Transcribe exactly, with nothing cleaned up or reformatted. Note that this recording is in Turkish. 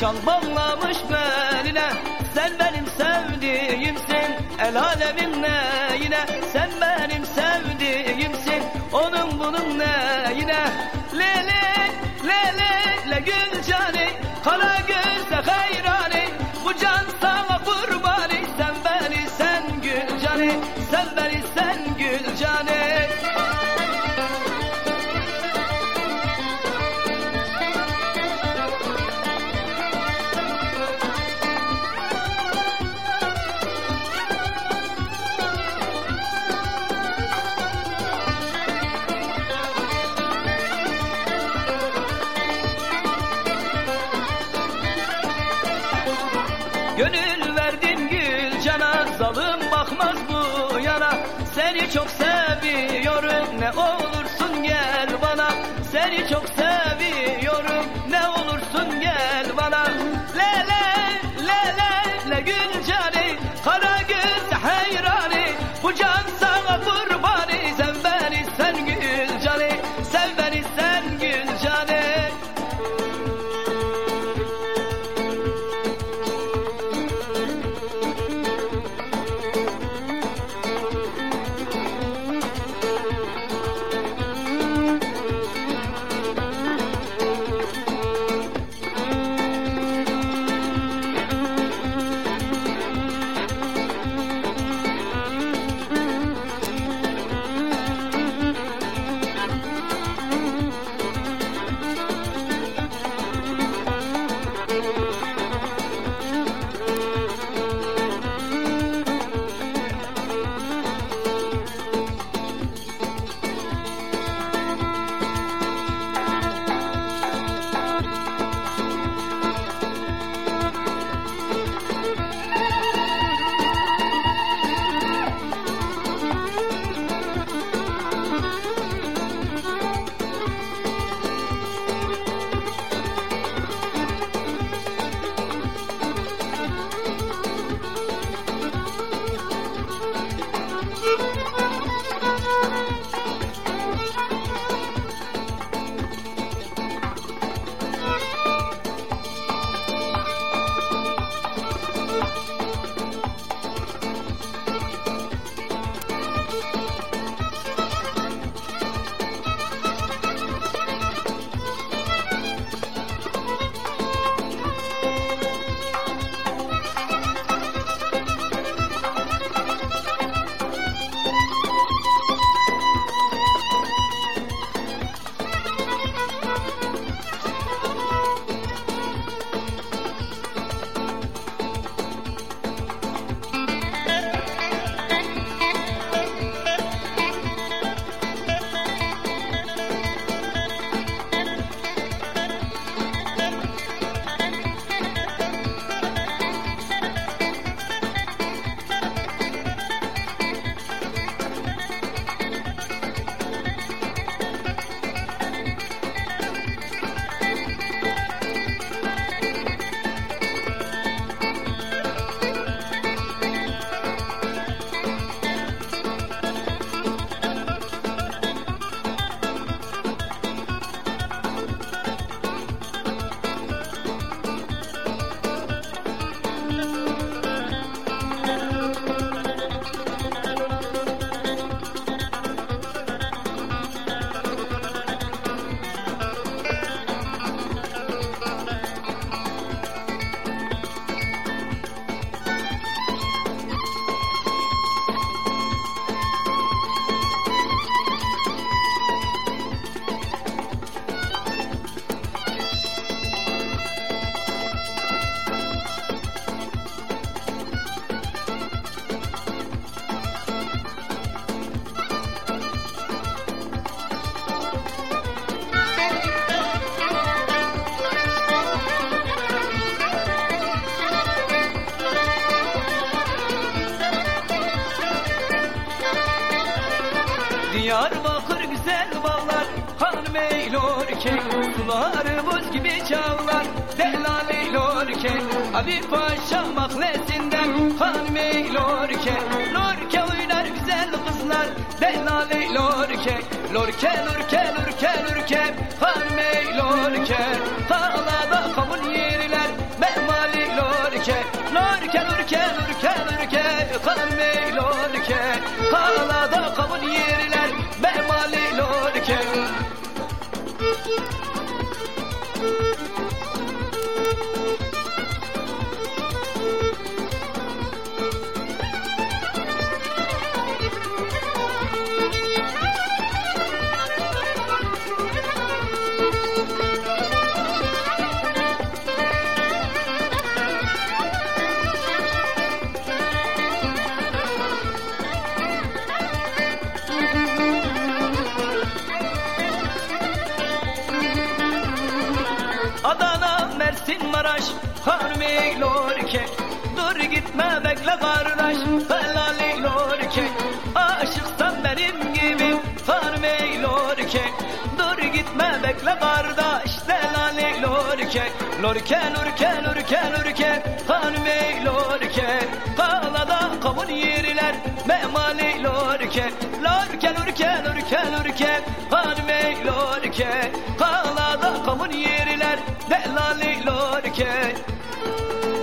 şal bağlamış beline. Sen benim sevdiğimsin, el alemin neyine. Sen benim sevdiğimsin, onun bunun neyine. Le le le le le Gülcani, kara gözle hayrani. Bu can sana kurbani, sen beni sen Gülcani, sen beni sen Gülcani. Gönül verdim Gülcan'a, zalim bakmaz bu yana. Seni çok seviyorum, ne olursun gel bana. Seni çok seviyorum, ne olursun gel bana. Le le le le le Gülcani, kara göz hayrani. Bu can sana kurbani, sen beni sen Gülcani, sen beni sen Gülcani. Diyarbakır güzel bağlar, hanım eylorken. Suları buz gibi çağlar, delal eylorken. Abi Paşa mahlesinden hanım eylorken. Lorke oynar güzel kızlar, delal eylorken. Lorke lorke lorke lorke, hanım eylorken. Tarlada kavun yerler, lorke lorke lorke lorke lorke kalmey lorke kalada kavun yerler bemali lorke. Adana, Mersin, Maraş, harmi lorke. Dur gitme bekle kardeş, helali lorke. Aşıksan benim gibi, harmi lorke. Dur gitme bekle kardeş, helali lorke. Lorke, lorke, lorke, lorke, harmi lorke. Kalada kavun yerler, memali lorke. Lorke, lorke, lorke, lorke, harmi lorke. Kalada kavun yerler, delali lorke.